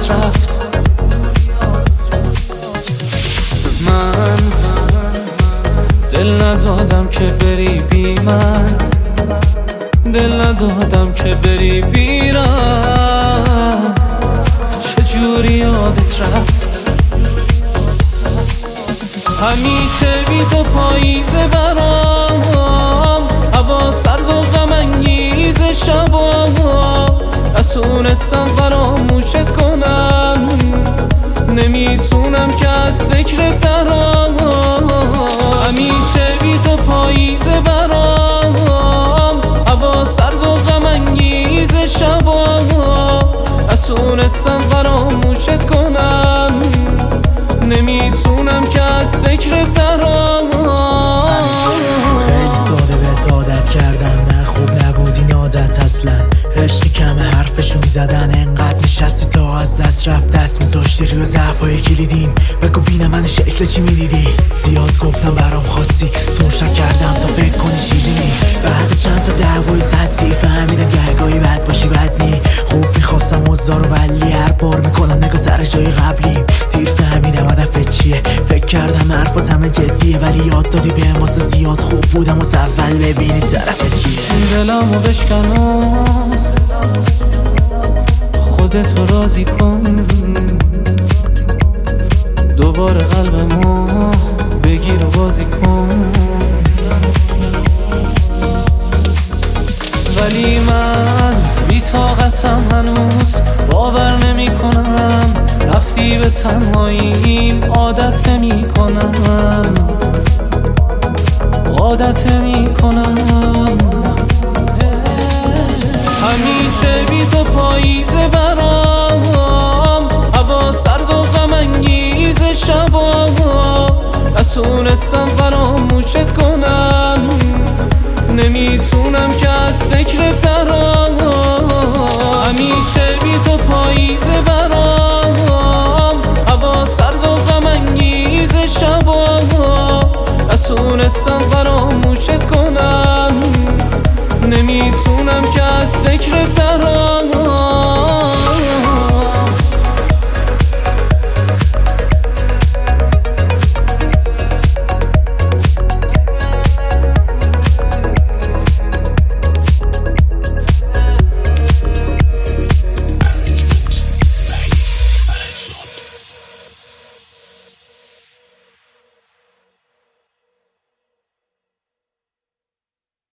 یادت رفت. من دل ندادم که بری بی من، دل ندادم که بری بیرم. چجوری یادت رفت؟ همیشه بی تو پاییزه برام، هوا سرد و غم انگیز شبا، نتونستم فراموشت کنم، نمیتونم که از فکرت درام. همیشه بی تو پاییزه برام، هوا سرد و غم انگیز شبا، نتونستم فراموشت کنم، نمیتونم که از فکرت درام. خیلی ساده بهت عادت کردم، نه خوب نبود این عادت اصلا. عشقی کم حرفشو میزدن، انقدر نشستی تا از دست رفت. دست میذاشتی روی ضعفای کلیدیم، بگو بینم منو شکل چی میدیدی. زیاد گفتم برام خواستی، تو شک کردم تا فکر کنی شیرینی. بعد چند تا دعوای زدی فهمیدم گهگاهی بد باشی بد نی. خوب میخواستم عذرارو ولی هر بار میکنم نگاه سر جای قبلی. دیر فهمیدم هدفت چیه، فکر کردم حرفات همه جدیه، ولی یاد دادی بهم واسه زیاد خوب بودم واسه اول ببینی طرفت کیه. دلمو بشکن و خودتو راضی کن، دوباره قلبمو بگیر و بازی کن. ولی من بی طاقتم هنوز، باور نمی کنم رفتی به تنهاییم. عادت نمی کنم، عادت نمی کنم. همیشه بی تو پاییزه برام، هوا سرد و غم انگیز شبا، نتونستم فراموشت کنم، نمیتونم که از فکرت درام. همیشه بی تو پاییزه برام، هوا سرد و غم انگیز شبا، نتونستم فراموشت کنم، نمیتونم که از فکرت درام.